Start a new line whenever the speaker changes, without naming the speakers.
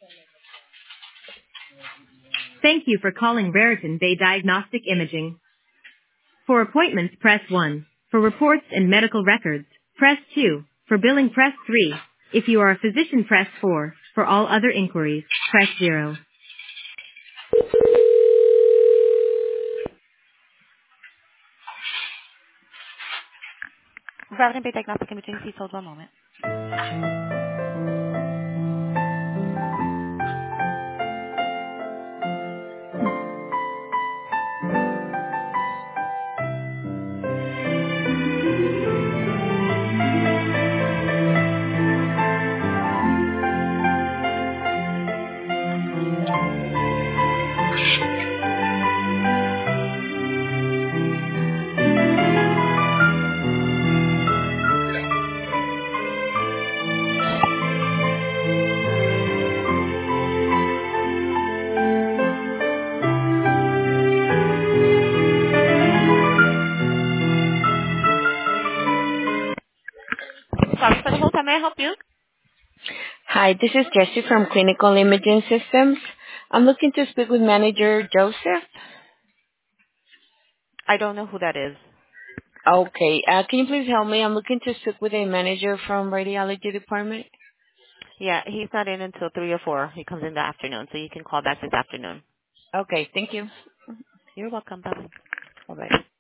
Thank you for calling Raritan Bay Diagnostic Imaging. For appointments, press 1. For reports and medical records, press 2. For billing, press 3. If you are a physician, press 4. For all other inquiries, press 0. Raritan Bay Diagnostic Imaging, please hold 1 moment. Sorry for the hold. How may I help you?
Hi, this is Jessie from Clinical Imaging Systems. I'm looking to speak with manager Joseph.
I don't know who that is.
Okay, can you please help me? I'm looking to speak with a manager from radiology department.
Yeah, he's not in until 3 or 4. He comes in the afternoon, so you can call back this afternoon.
Okay, thank you.
You're welcome. Bye-bye.
Bye-bye.